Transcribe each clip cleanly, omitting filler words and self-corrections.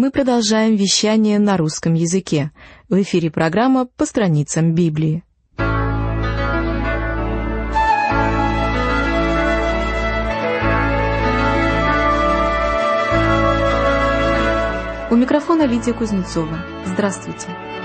Мы продолжаем вещание на русском языке. В эфире программа «По страницам Библии». У микрофона Лидия Кузнецова. Здравствуйте.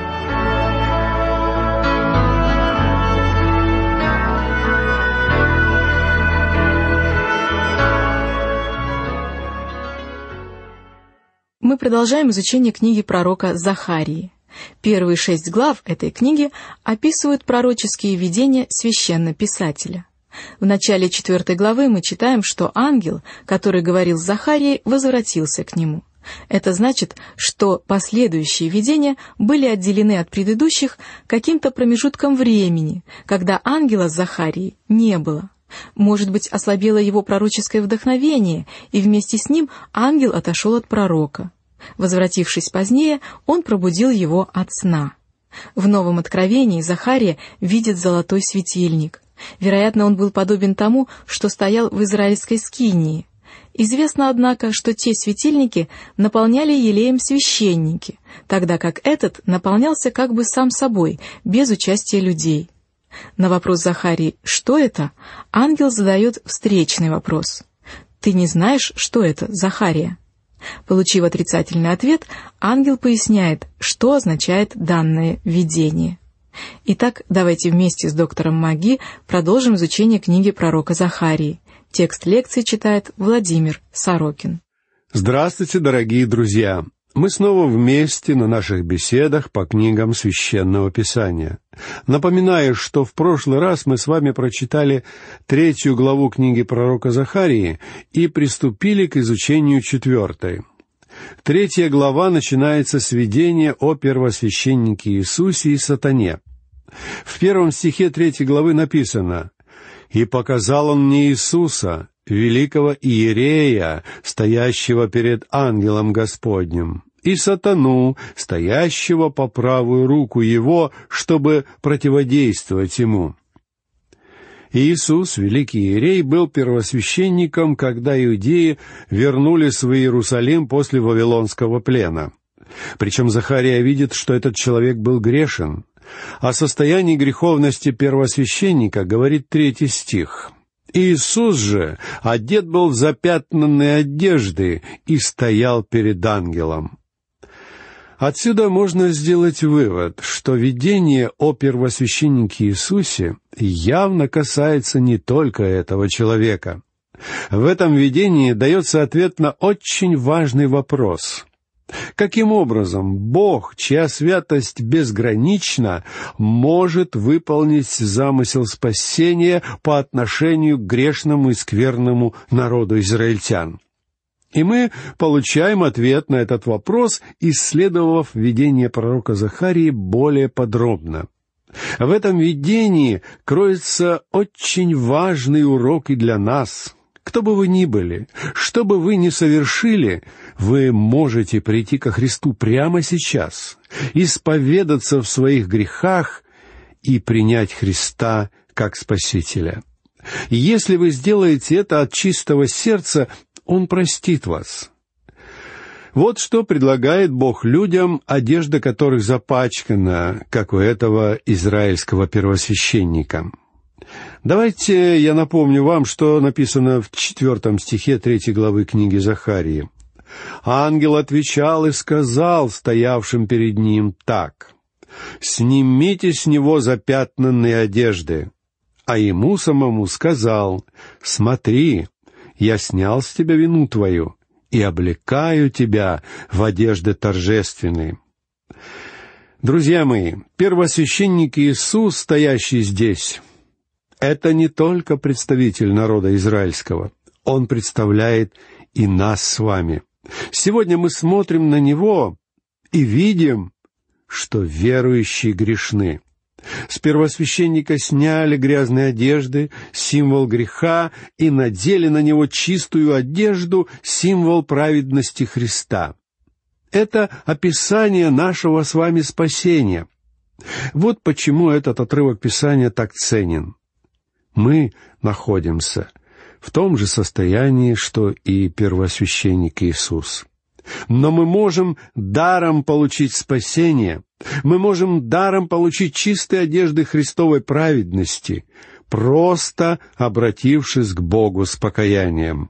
Мы продолжаем изучение книги пророка Захарии. Первые 6 глав этой книги описывают пророческие видения священнописателя. В начале 4 главы мы читаем, что ангел, который говорил с Захарией, возвратился к нему. Это значит, что последующие видения были отделены от предыдущих каким-то промежутком времени, когда ангела с Захарией не было. Может быть, ослабело его пророческое вдохновение, и вместе с ним ангел отошел от пророка. Возвратившись позднее, он пробудил его от сна. В Новом Откровении Захария видит золотой светильник. Вероятно, он был подобен тому, что стоял в израильской скинии. Известно, однако, что те светильники наполняли елеем священники, тогда как этот наполнялся как бы сам собой, без участия людей. На вопрос Захарии «Что это?», ангел задает встречный вопрос. «Ты не знаешь, что это, Захария?» Получив отрицательный ответ, ангел поясняет, что означает данное видение. Итак, давайте вместе с доктором Маги продолжим изучение книги пророка Захарии. Текст лекции читает Владимир Сорокин. Здравствуйте, дорогие друзья! Мы снова вместе на наших беседах по книгам Священного Писания. Напоминаю, что в прошлый раз мы с вами прочитали 3 главу книги пророка Захарии и приступили к изучению 4. 3 глава начинается с видения о первосвященнике Иисусе и сатане. В 1 стихе 3 главы написано: «И показал он мне Иисуса, великого иерея, стоящего перед ангелом Господним, и сатану, стоящего по правую руку его, чтобы противодействовать ему». Иисус, великий иерей, был первосвященником, когда иудеи вернулись в Иерусалим после Вавилонского плена. Причем Захария видит, что этот человек был грешен. О состоянии греховности первосвященника говорит 3 стих. «Иисус же одет был в запятнанные одежды и стоял перед ангелом». Отсюда можно сделать вывод, что видение о первосвященнике Иисусе явно касается не только этого человека. В этом видении дается ответ на очень важный вопрос. Каким образом Бог, чья святость безгранична, может выполнить замысел спасения по отношению к грешному и скверному народу израильтян? И мы получаем ответ на этот вопрос, исследовав видение пророка Захарии более подробно. В этом видении кроется очень важный урок и для нас. Кто бы вы ни были, что бы вы ни совершили, вы можете прийти ко Христу прямо сейчас, исповедаться в своих грехах и принять Христа как Спасителя. Если вы сделаете это от чистого сердца, Он простит вас. Вот что предлагает Бог людям, одежда которых запачкана, как у этого израильского первосвященника. Давайте я напомню вам, что написано в 4 стихе 3 главы книги Захарии. «Ангел отвечал и сказал стоявшим перед ним так: снимите с него запятнанные одежды. А ему самому сказал: смотри, я снял с тебя вину твою и облекаю тебя в одежды торжественные». Друзья мои, первосвященник Иисус, стоящий здесь, это не только представитель народа израильского. Он представляет и нас с вами. Сегодня мы смотрим на Него и видим, что верующие грешны. С первосвященника сняли грязные одежды, символ греха, и надели на него чистую одежду, символ праведности Христа. Это описание нашего с вами спасения. Вот почему этот отрывок Писания так ценен. Мы находимся в том же состоянии, что и первосвященник Иисус. Но мы можем даром получить спасение. Мы можем даром получить чистые одежды Христовой праведности, просто обратившись к Богу с покаянием.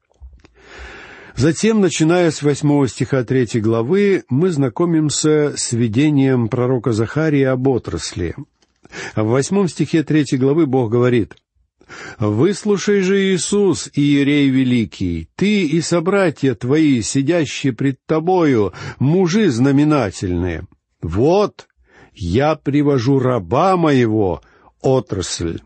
Затем, начиная с 8 стиха 3 главы, мы знакомимся с видением пророка Захарии об отрасли. В 8 стихе 3 главы Бог говорит: «Выслушай же, Иисус, иерей великий, ты и собратья твои, сидящие пред тобою, мужи знаменательные. Вот, я привожу раба моего, отрасль».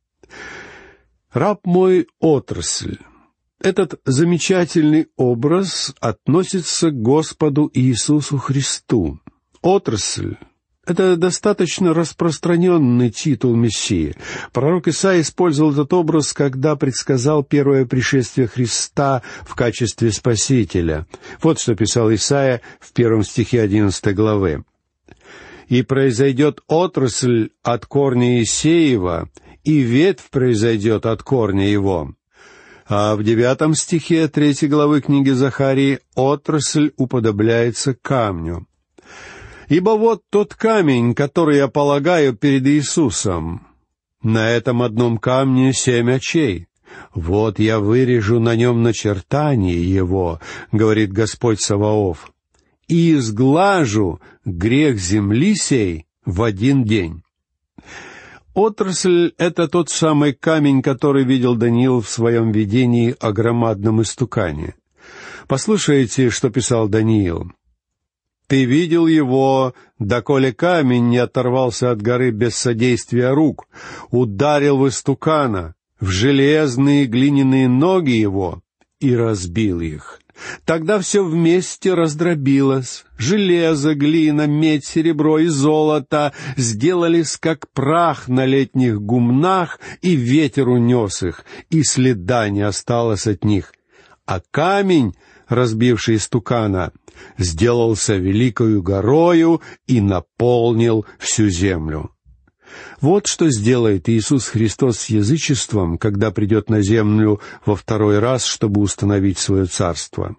«Раб мой, отрасль». Этот замечательный образ относится к Господу Иисусу Христу. Отрасль — это достаточно распространенный титул Мессии. Пророк Исаия использовал этот образ, когда предсказал первое пришествие Христа в качестве Спасителя. Вот что писал Исаия в 1 стихе 11 главы. «И произойдет отрасль от корня Иисеева, и ветвь произойдет от корня его». А в 9 стихе 3 главы книги Захарии отрасль уподобляется камню. «Ибо вот тот камень, который я полагаю перед Иисусом. На этом одном камне 7 очей. Вот я вырежу на нем начертание его, говорит Господь Саваоф, и изглажу грех земли сей в один день». Отрасль — это тот самый камень, который видел Даниил в своем видении о громадном истукане. Послушайте, что писал Даниил. «Ты видел его, доколе камень не оторвался от горы без содействия рук, ударил в истукана, в железные глиняные ноги его и разбил их. Тогда все вместе раздробилось. Железо, глина, медь, серебро и золото сделались, как прах на летних гумнах, и ветер унес их, и следа не осталось от них. А камень, разбивший истукана, сделался великою горою и наполнил всю землю». Вот что сделает Иисус Христос с язычеством, когда придет на землю во второй раз, чтобы установить свое царство.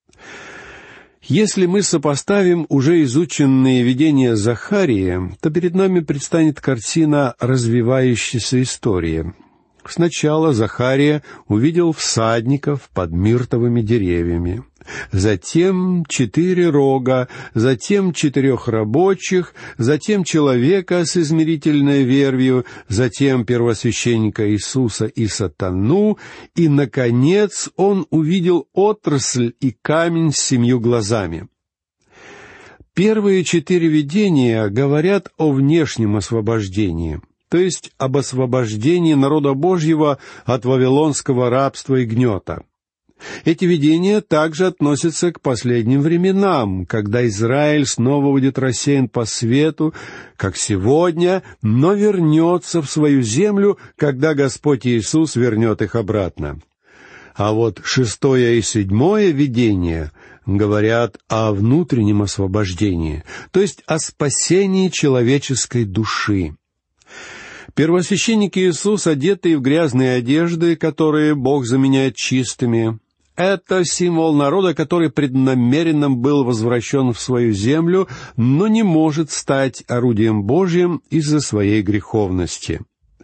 Если мы сопоставим уже изученные видения Захарии, то перед нами предстанет картина развивающейся истории. Сначала Захария увидел всадников под миртовыми деревьями, затем 4 рога, затем 4 рабочих, затем человека с измерительной вервью, затем первосвященника Иисуса и сатану, и, наконец, он увидел отрасль и камень с 7 глазами. Первые 4 видения говорят о внешнем освобождении, то есть об освобождении народа Божьего от вавилонского рабства и гнета. Эти видения также относятся к последним временам, когда Израиль снова будет рассеян по свету, как сегодня, но вернется в свою землю, когда Господь Иисус вернет их обратно. А вот 6 и 7 видения говорят о внутреннем освобождении, то есть о спасении человеческой души. Первосвященник Иисус, одетый в грязные одежды, которые Бог заменяет чистыми, это символ народа, который преднамеренно был возвращен в свою землю, но не может стать орудием Божьим из-за своей греховности.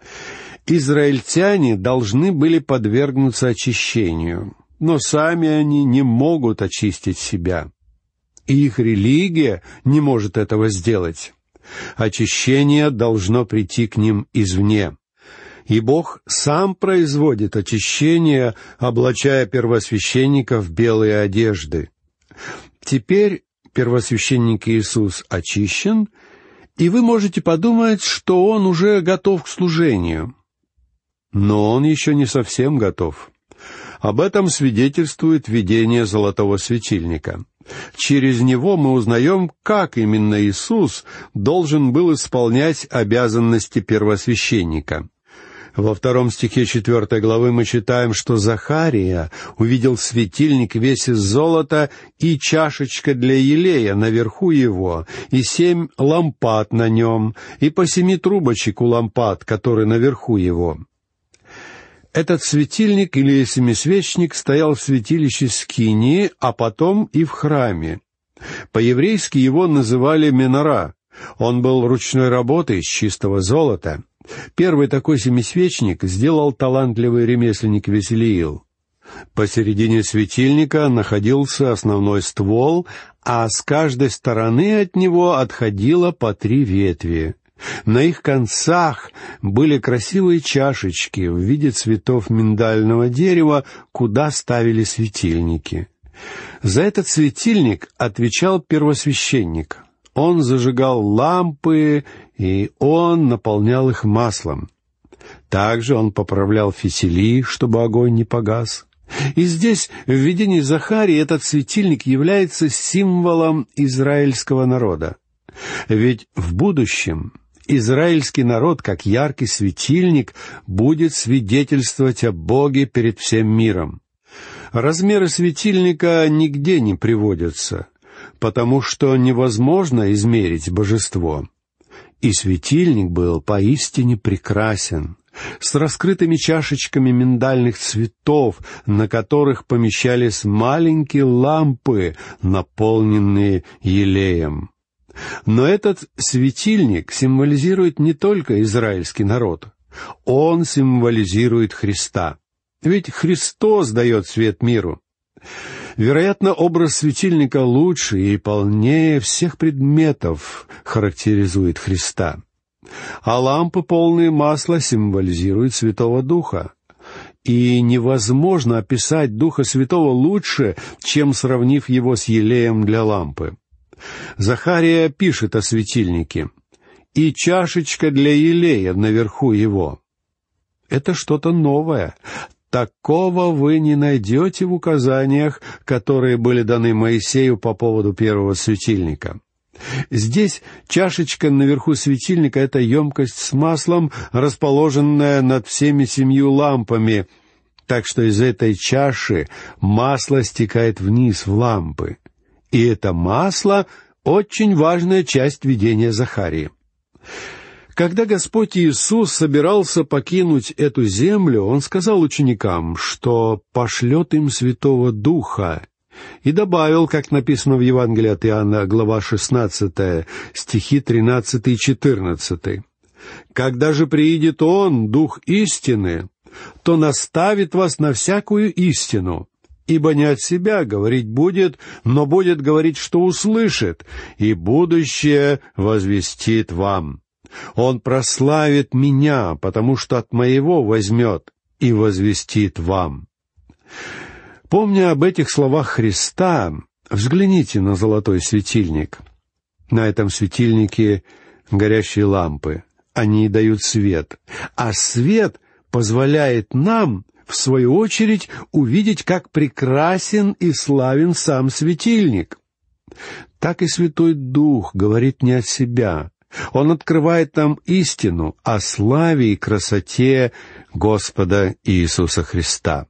Израильтяне должны были подвергнуться очищению, но сами они не могут очистить себя. И их религия не может этого сделать. Очищение должно прийти к ним извне. И Бог сам производит очищение, облачая первосвященника в белые одежды. Теперь первосвященник Иисус очищен, и вы можете подумать, что он уже готов к служению. Но он еще не совсем готов. Об этом свидетельствует видение золотого светильника. Через него мы узнаем, как именно Иисус должен был исполнять обязанности первосвященника. Во 2 стихе 4 главы мы читаем, что Захария увидел светильник весь из золота и чашечка для елея наверху его, и 7 лампад на нем, и по 7 трубочек у лампад, которые наверху его. Этот светильник или семисвечник стоял в святилище Скинии, а потом и в храме. По-еврейски его называли менора. Он был ручной работы из чистого золота. Первый такой семисвечник сделал талантливый ремесленник Веселиил. Посередине светильника находился основной ствол, а с каждой стороны от него отходило по 3 ветви. На их концах были красивые чашечки в виде цветов миндального дерева, куда ставили светильники. За этот светильник отвечал первосвященник. Он зажигал лампы, и он наполнял их маслом. Также он поправлял фитили, чтобы огонь не погас. И здесь, в видении Захарии, этот светильник является символом израильского народа. Ведь в будущем израильский народ, как яркий светильник, будет свидетельствовать о Боге перед всем миром. Размеры светильника нигде не приводятся, потому что невозможно измерить божество. И светильник был поистине прекрасен, с раскрытыми чашечками миндальных цветов, на которых помещались маленькие лампы, наполненные елеем. Но этот светильник символизирует не только израильский народ. Он символизирует Христа. Ведь Христос дает свет миру. Вероятно, образ светильника лучше и полнее всех предметов характеризует Христа. А лампы, полные масла, символизируют Святого Духа. И невозможно описать Духа Святого лучше, чем сравнив его с елеем для лампы. Захария пишет о светильнике: «И чашечка для елея наверху его». Это что-то новое. Такого вы не найдете в указаниях, которые были даны Моисею по поводу первого светильника. Здесь чашечка наверху светильника — это емкость с маслом, расположенная над всеми 7 лампами, так что из этой чаши масло стекает вниз в лампы. И это масло — очень важная часть видения Захарии. Когда Господь Иисус собирался покинуть эту землю, Он сказал ученикам, что пошлет им Святого Духа, и добавил, как написано в Евангелии от Иоанна, глава 16, стихи 13 и 14. «Когда же приидет Он, Дух истины, то наставит вас на всякую истину, ибо не от себя говорить будет, но будет говорить, что услышит, и будущее возвестит вам. Он прославит Меня, потому что от Моего возьмет и возвестит вам». Помня об этих словах Христа, взгляните на золотой светильник. На этом светильнике горящие лампы. Они дают свет. А свет позволяет нам, в свою очередь, увидеть, как прекрасен и славен сам светильник. Так и Святой Дух говорит не от себя. Он открывает нам истину о славе и красоте Господа Иисуса Христа.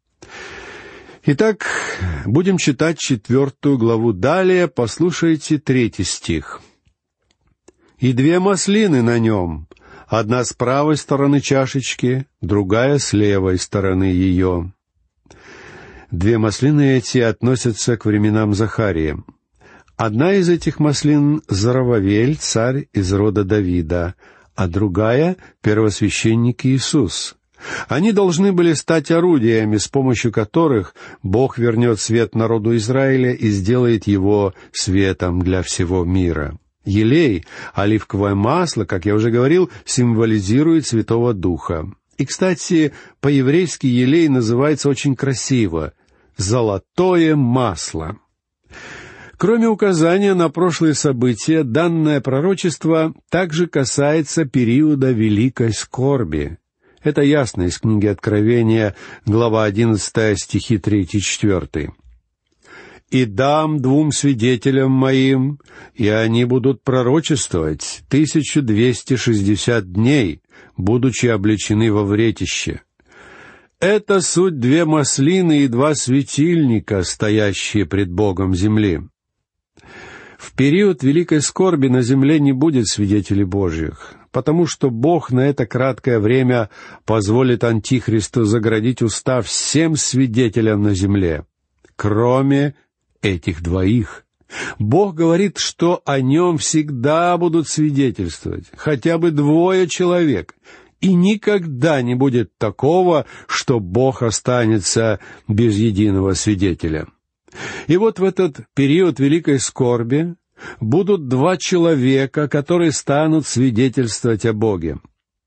Итак, будем читать 4 главу далее. Послушайте 3 стих. «И 2 маслины на нем, одна с правой стороны чашечки, другая с левой стороны ее». 2 маслины эти относятся к временам Захарии. Одна из этих маслин — Зоровавель, царь из рода Давида, а другая — первосвященник Иисус. Они должны были стать орудиями, с помощью которых Бог вернет свет народу Израиля и сделает его светом для всего мира. Елей, оливковое масло, как я уже говорил, символизирует Святого Духа. И, кстати, по-еврейски елей называется очень красиво — «золотое масло». Кроме указания на прошлые события, данное пророчество также касается периода великой скорби. Это ясно из книги Откровения, глава 11, стихи 3-4. «И дам 2 свидетелям моим, и они будут пророчествовать 1260 дней, будучи облечены во вретище. Это суть 2 маслины и 2 светильника, стоящие пред Богом земли». В период великой скорби на земле не будет свидетелей Божьих, потому что Бог на это краткое время позволит Антихристу заградить уста всем свидетелям на земле, кроме этих двоих. Бог говорит, что о нем всегда будут свидетельствовать хотя бы 2 человек, и никогда не будет такого, что Бог останется без единого свидетеля. И вот в этот период великой скорби будут 2 человека, которые станут свидетельствовать о Боге.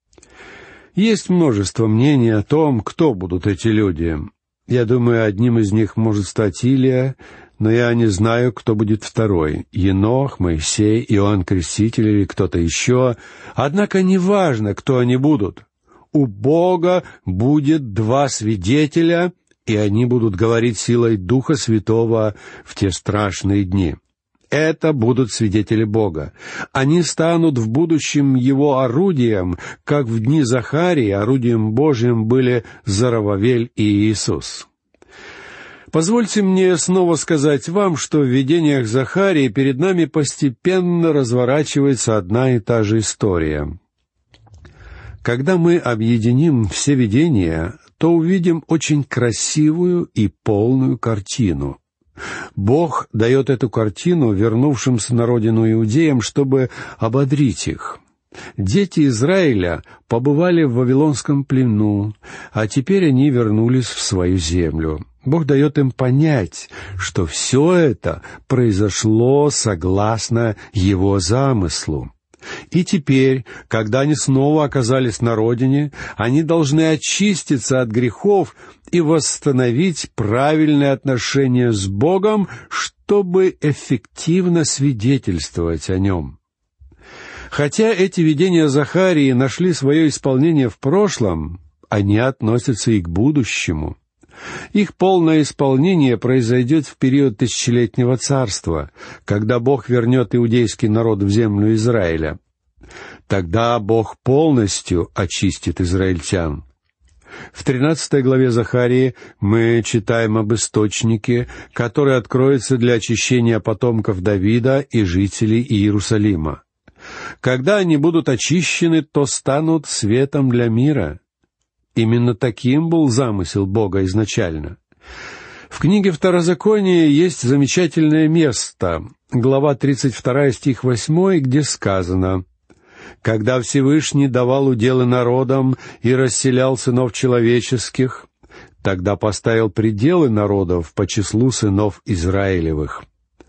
Есть множество мнений о том, кто будут эти люди. Я думаю, одним из них может стать Илия, но я не знаю, кто будет второй — Енох, Моисей, Иоанн Креститель или кто-то еще. Однако неважно, кто они будут. У Бога будет 2 свидетеля, и они будут говорить силой Духа Святого в те страшные дни. Это будут свидетели Бога. Они станут в будущем Его орудием, как в дни Захарии орудием Божьим были Зоровавель и Иисус. Позвольте мне снова сказать вам, что в видениях Захарии перед нами постепенно разворачивается одна и та же история. Когда мы объединим все видения, то увидим очень красивую и полную картину. Бог дает эту картину вернувшимся на родину иудеям, чтобы ободрить их. Дети Израиля побывали в Вавилонском плену, а теперь они вернулись в свою землю. Бог дает им понять, что все это произошло согласно Его замыслу. И теперь, когда они снова оказались на родине, они должны очиститься от грехов и восстановить правильные отношения с Богом, чтобы эффективно свидетельствовать о Нем. Хотя эти видения Захарии нашли свое исполнение в прошлом, они относятся и к будущему. Их полное исполнение произойдет в период тысячелетнего царства, когда Бог вернет иудейский народ в землю Израиля. Тогда Бог полностью очистит израильтян. В 13 главе Захарии мы читаем об источнике, который откроется для очищения потомков Давида и жителей Иерусалима. Когда они будут очищены, то станут светом для мира. Именно таким был замысел Бога изначально. В книге Второзакония есть замечательное место, глава 32, стих 8, где сказано: «Когда Всевышний давал уделы народам и расселял сынов человеческих, тогда поставил пределы народов по числу сынов Израилевых».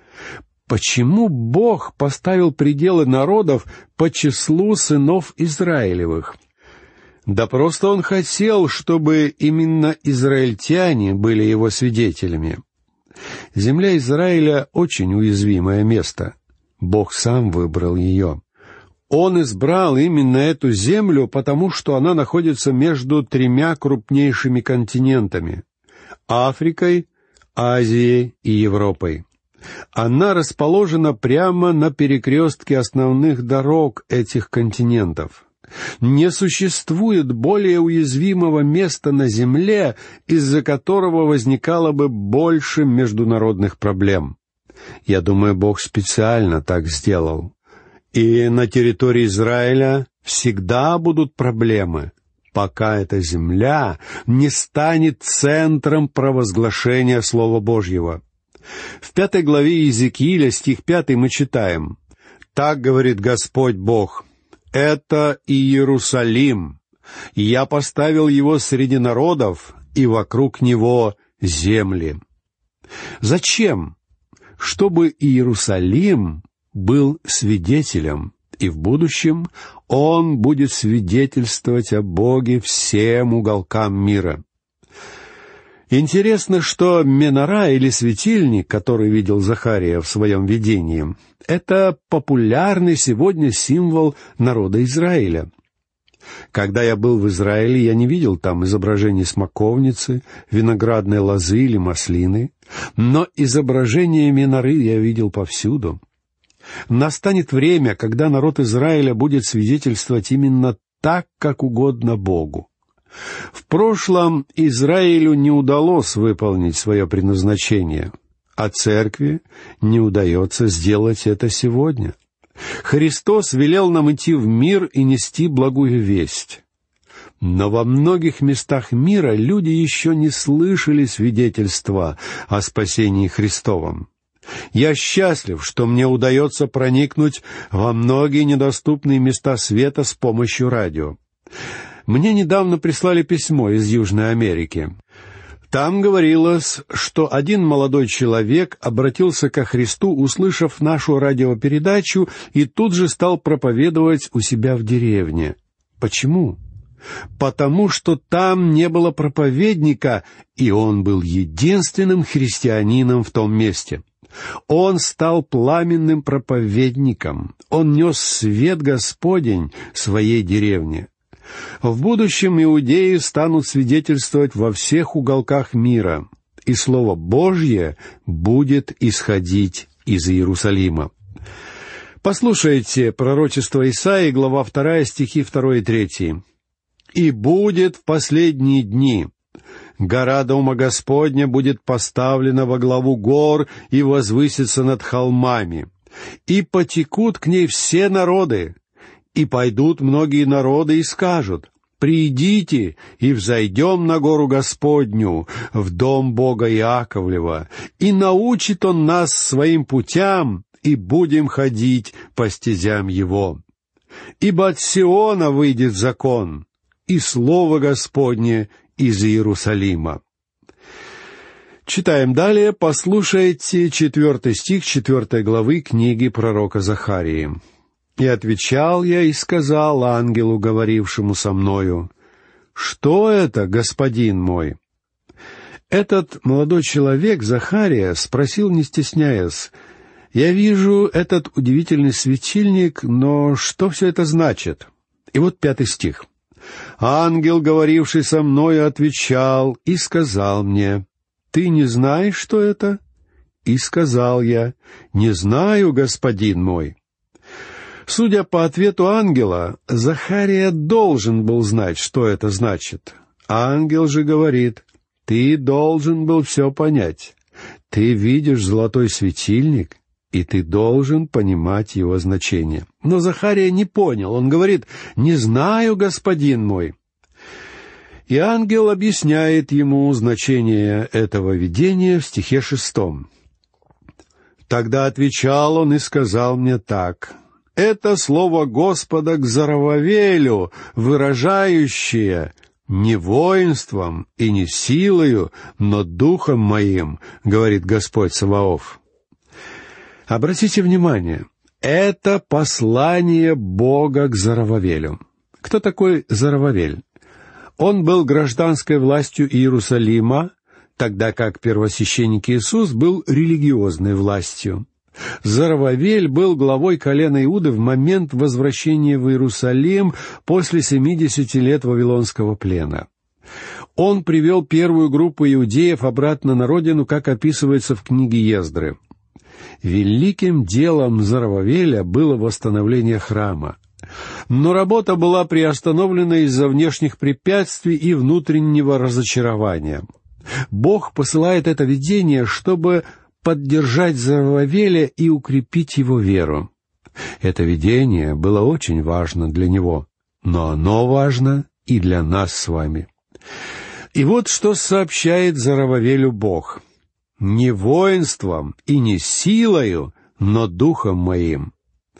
Почему Бог поставил пределы народов по числу сынов Израилевых? Да просто Он хотел, чтобы именно израильтяне были Его свидетелями. Земля Израиля — очень уязвимое место. Бог сам выбрал ее. Он избрал именно эту землю, потому что она находится между 3 крупнейшими континентами — Африкой, Азией и Европой. Она расположена прямо на перекрестке основных дорог этих континентов. Не существует более уязвимого места на земле, из-за которого возникало бы больше международных проблем. Я думаю, Бог специально так сделал. И на территории Израиля всегда будут проблемы, пока эта земля не станет центром провозглашения Слова Божьего. В 5 главе Иезекииля, стих 5, мы читаем: «Так говорит Господь Бог: это Иерусалим, и я поставил его среди народов, и вокруг него земли». Зачем? Чтобы Иерусалим был свидетелем, и в будущем он будет свидетельствовать о Боге всем уголкам мира. Интересно, что менора или светильник, который видел Захария в своем видении, это популярный сегодня символ народа Израиля. Когда я был в Израиле, я не видел там изображений смоковницы, виноградной лозы или маслины, но изображения меноры я видел повсюду. Настанет время, когда народ Израиля будет свидетельствовать именно так, как угодно Богу. В прошлом Израилю не удалось выполнить свое предназначение, а церкви не удается сделать это сегодня. Христос велел нам идти в мир и нести благую весть. Но во многих местах мира люди еще не слышали свидетельства о спасении Христовом. Я счастлив, что мне удается проникнуть во многие недоступные места света с помощью радио. Мне недавно прислали письмо из Южной Америки. Там говорилось, что один молодой человек обратился ко Христу, услышав нашу радиопередачу, и тут же стал проповедовать у себя в деревне. Почему? Потому что там не было проповедника, и он был единственным христианином в том месте. Он стал пламенным проповедником. Он нес свет Господень своей деревне. В будущем иудеи станут свидетельствовать во всех уголках мира, и Слово Божье будет исходить из Иерусалима. Послушайте пророчество Исаии, глава 2, стихи 2 и 3. «И будет в последние дни. Гора Дома Господня будет поставлена во главу гор и возвысится над холмами. И потекут к ней все народы. И пойдут многие народы и скажут: придите и взойдем на гору Господню, в дом Бога Иаковлева, и научит Он нас своим путям, и будем ходить по стезям Его. Ибо от Сиона выйдет закон, и слово Господне из Иерусалима». Читаем далее, послушайте 4 стих 4 главы книги пророка Захарии. «И отвечал я и сказал ангелу, говорившему со мною: что это, господин мой?» Этот молодой человек, Захария, спросил, не стесняясь: «Я вижу этот удивительный светильник, но что все это значит?» И вот 5 стих. «Ангел, говоривший со мною, отвечал и сказал мне: ты не знаешь, что это?» И сказал я: «Не знаю, господин мой». Судя по ответу ангела, Захария должен был знать, что это значит. Ангел же говорит: ты должен был все понять. Ты видишь золотой светильник, и ты должен понимать его значение. Но Захария не понял. Он говорит: «Не знаю, господин мой». И ангел объясняет ему значение этого видения в стихе 6. «Тогда отвечал он и сказал мне так: это слово Господа к Зоровавелю, выражающее: не воинством и не силою, но духом моим, говорит Господь Саваоф». Обратите внимание, это послание Бога к Зоровавелю. Кто такой Зоровавель? Он был гражданской властью Иерусалима, тогда как первосвященник Иисус был религиозной властью. Зоровавель был главой колена Иуды в момент возвращения в Иерусалим после 70 лет вавилонского плена. Он привел первую группу иудеев обратно на родину, как описывается в книге Ездры. Великим делом Зоровавеля было восстановление храма. Но работа была приостановлена из-за внешних препятствий и внутреннего разочарования. Бог посылает это видение, чтобы поддержать Зоровавеля и укрепить его веру. Это видение было очень важно для него, но оно важно и для нас с вами. И вот что сообщает Зоровавелю Бог: «Не воинством и не силою, но духом моим».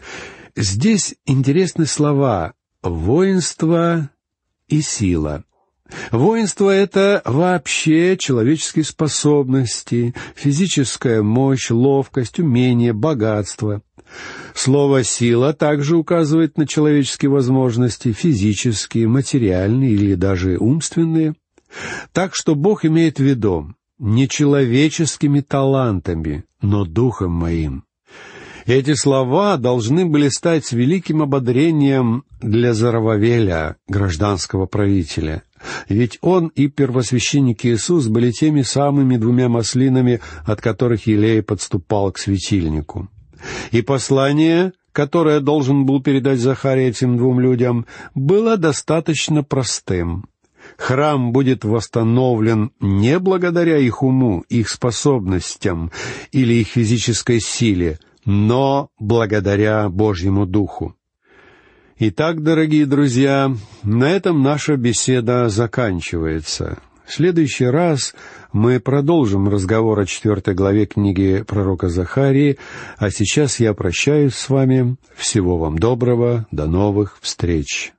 Здесь интересны слова «воинство» и «сила». Воинство — это вообще человеческие способности, физическая мощь, ловкость, умение, богатство. Слово «сила» также указывает на человеческие возможности, физические, материальные или даже умственные. Так что Бог имеет в виду не человеческими талантами, но духом моим. Эти слова должны были стать великим ободрением для Зоровавеля, гражданского правителя. Ведь он и первосвященник Иисус были теми самыми 2 маслинами, от которых Елей подступал к светильнику. И послание, которое должен был передать Захария этим 2 людям, было достаточно простым. Храм будет восстановлен не благодаря их уму, их способностям или их физической силе, но благодаря Божьему Духу. Итак, дорогие друзья, на этом наша беседа заканчивается. В следующий раз мы продолжим разговор о 4 главе книги пророка Захарии, а сейчас я прощаюсь с вами. Всего вам доброго, до новых встреч.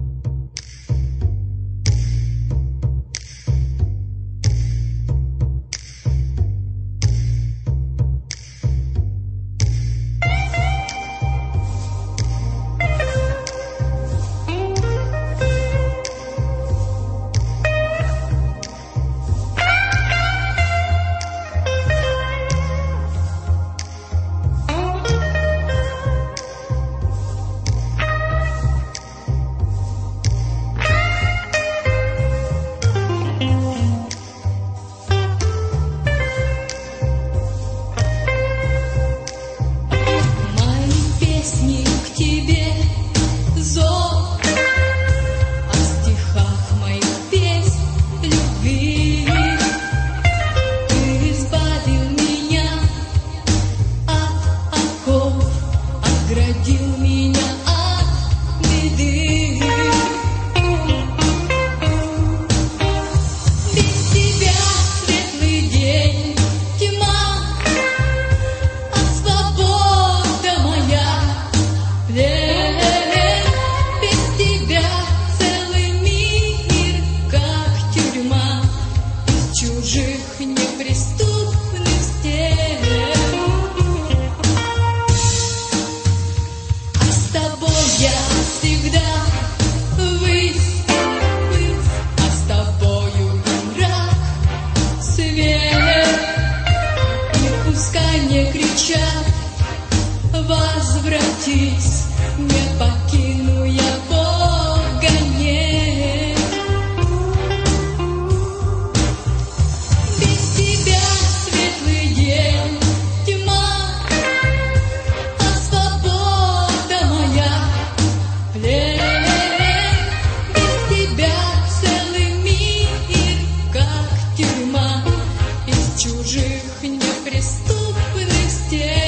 Возвратись, не покину я Бога, нет. Без тебя светлый день, тьма, а свобода моя плен. Без тебя целый мир, как тюрьма, из чужих неприступных стен.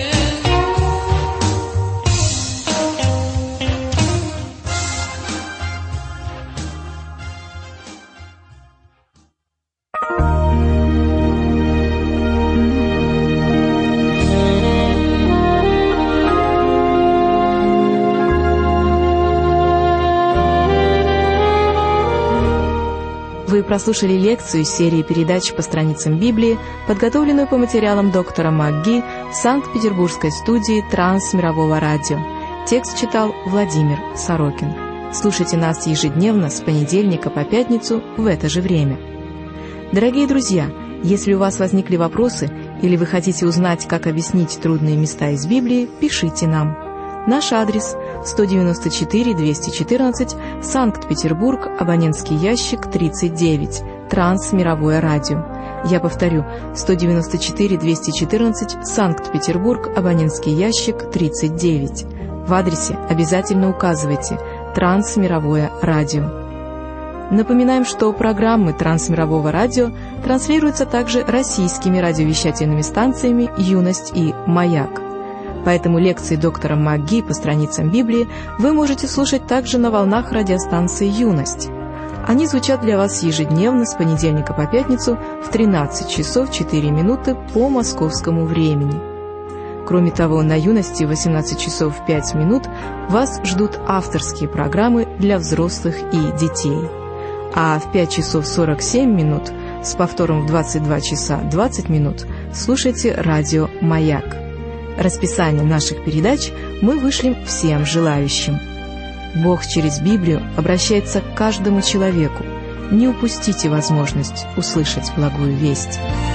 Вы прослушали лекцию из серии передач по страницам Библии, подготовленную по материалам доктора МакГи в Санкт-Петербургской студии Трансмирового радио. Текст читал Владимир Сорокин. Слушайте нас ежедневно с понедельника по пятницу в это же время. Дорогие друзья, если у вас возникли вопросы или вы хотите узнать, как объяснить трудные места из Библии, пишите нам. Наш адрес – 194-214, Санкт-Петербург, абонентский ящик 39, Трансмировое радио. Я повторю, 194-214, Санкт-Петербург, абонентский ящик 39. В адресе обязательно указывайте «Трансмировое радио». Напоминаем, что программы Трансмирового радио транслируются также российскими радиовещательными станциями «Юность» и «Маяк». Поэтому лекции доктора МакГи по страницам Библии вы можете слушать также на волнах радиостанции «Юность». Они звучат для вас ежедневно с понедельника по пятницу в 13 часов 4 минуты по московскому времени. Кроме того, на «Юности» в 18 часов 5 минут вас ждут авторские программы для взрослых и детей. А в 5 часов 47 минут с повтором в 22 часа 20 минут слушайте радио «Маяк». Расписание наших передач мы вышлем всем желающим. Бог через Библию обращается к каждому человеку. Не упустите возможность услышать благую весть.